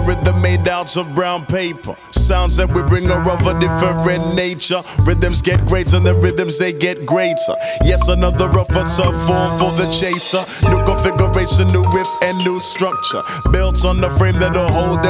rhythm made out of brown paper. Sounds that we bring are of a different nature. Rhythms get greater and the rhythms they get greater. Yes, another rougher tough form for the chaser. New configuration, new riff and new structure, built on the frame that'll hold them